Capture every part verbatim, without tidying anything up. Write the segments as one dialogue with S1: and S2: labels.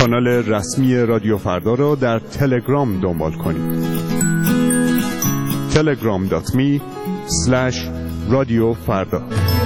S1: کانال رسمی رادیو فردا را در تلگرام دنبال کنید. تلگرام دات می اسلش رادیو فردا.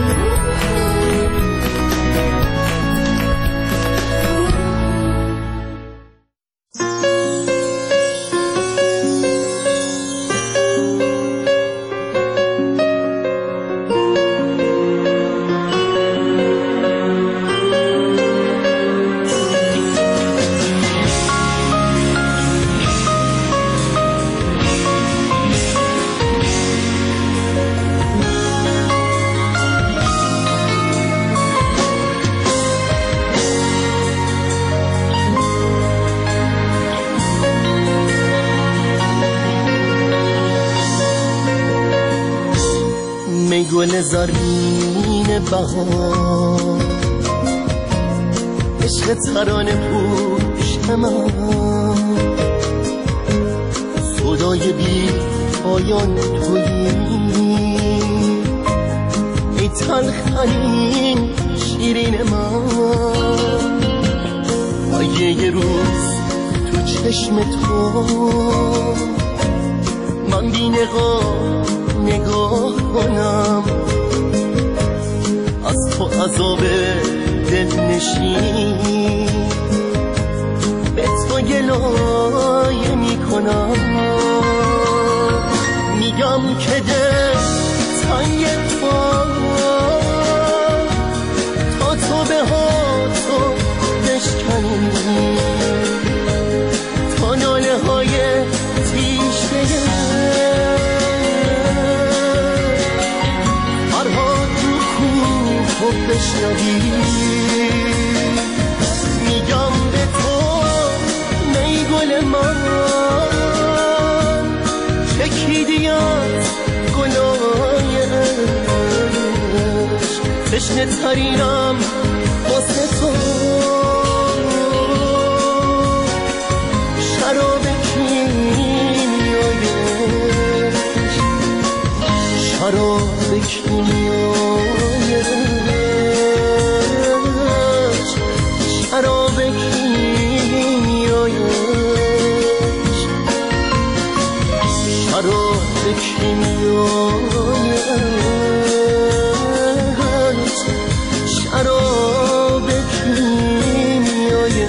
S2: گل زرین بهار عشق ترانه پوش من صدای بی پایان تویی ای تلخترین شیرین من اگه یه روز تو چشم تو من بی نقاب نگاه کنم از تو عذاب دل نشین به تو گلایه می کنم میگم که دل تنگ پا تا تو به ها تو بشکنی تا ناله های تیشه بشنوی میگم به تو ای گل من چکیدی از گلای عشق تشنه ترینم واسه تو شراب کیمیای شراب کیمیای شراب کیمیای شراب کیمیای شراب کیمیای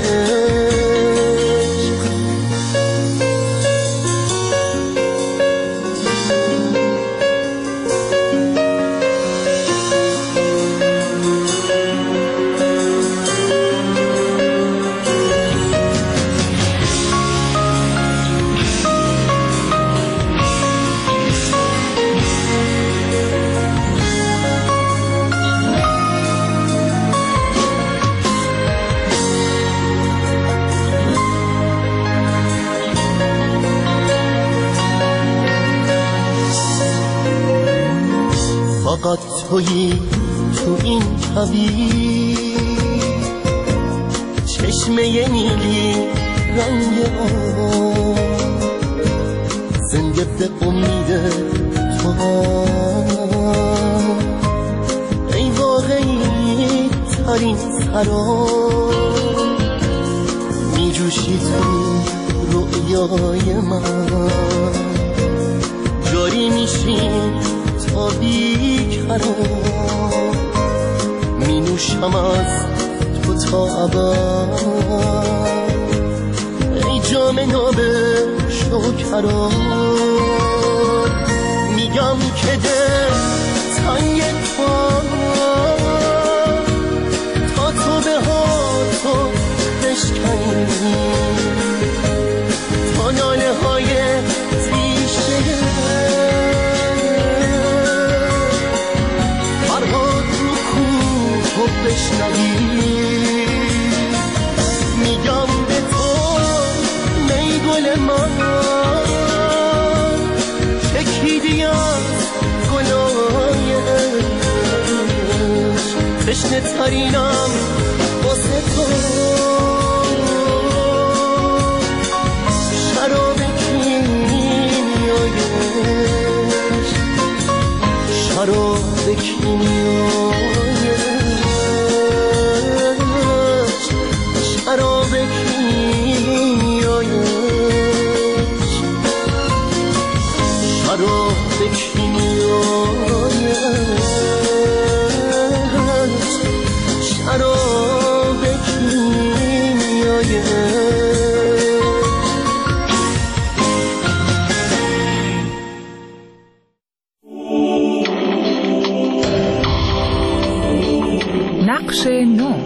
S2: فقط تویی تو این کویر چشمه نیلی رنگ آب زنده به امید تو ای واقعی ترین سراب می جوشی تو رویای من جاری میشی تا بیکران می نوشم از تو تا ابد ای جام ناب شکران میگم که دل تنگ پا تا تو به ها تو بشکنی تا ناله های تیشه بشنوی میگم به تو ای گل من چکیدی از گلای عشق تشنه ترینم واسه تو شراب کیمیای شراب کیمیای شراب کیمیای
S3: نو.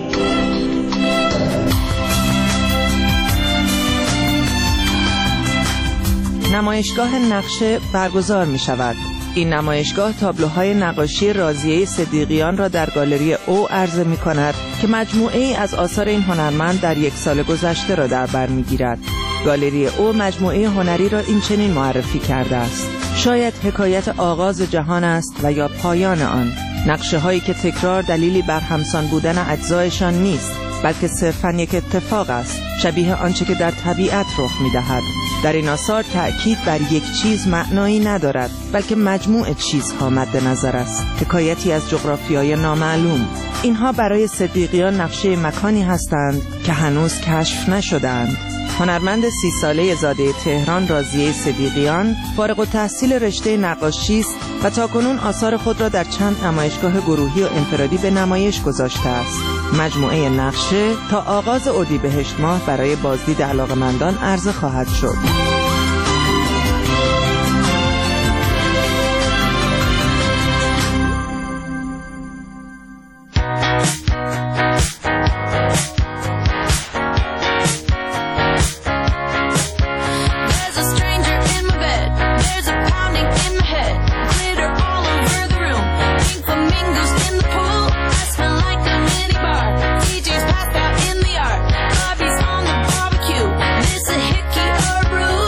S4: نمایشگاه نقشه برگزار می شود. این نمایشگاه تابلوهای نقاشی راضیه صدیقیان را در گالری او عرضه می کند که مجموعه ای از آثار این هنرمند در یک سال گذشته را در بر می گیرد. گالری او مجموعه هنری را این چنین معرفی کرده است: شاید حکایت آغاز جهان است و یا پایان آن. نقشه هایی که تکرار دلیلی بر همسان بودن اجزایشان نیست، بلکه صرفاً یک اتفاق است، شبیه آنچه که در طبیعت رخ می‌دهد. در این آثار تأکید بر یک چیز معنایی ندارد، بلکه مجموع چیزها مد نظر است، حکایتی از جغرافیای نامعلوم. اینها برای صدیقیان نقشه مکانی هستند که هنوز کشف نشده‌اند. هنرمند سی ساله زاده تهران راضیه صدیقیان فارغ التحصیل رشته نقاشی است و تاکنون آثار خود را در چند نمایشگاه گروهی و انفرادی به نمایش گذاشته است. مجموعه نقشه تا آغاز اردیبهشت ماه برای بازدید علاقه‌مندان عرضه خواهد شد.
S5: Brew.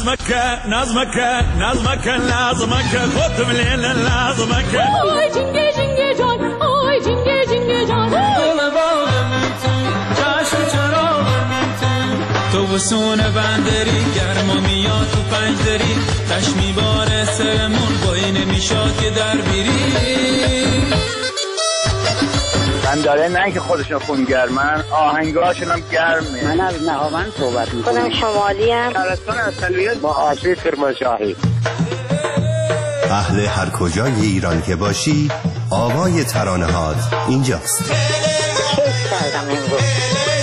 S3: نظمك نظمك نظمك نظمك خودم لیل نظمک
S5: آی جنگه جنگه جان آی جنگه جنگه جان
S6: دل باغم تو چشم چراغم تو تو وسون بندری گرما میاد تو پنجدری تش میباره سرمون بایی نمیشاد که در بیری
S7: بنداره نه که خودشون خونگرمن آهنگاشون هم گرمه.
S8: من از نهاوند صحبت میکنم.
S9: خودم شمالی ام.
S7: شهرستان اصلیت با آشوی کرمانشاهی.
S10: اهل هر کجای ایران که باشی آوای ترانه‌هات اینجاست.
S9: کیف کردم امروز.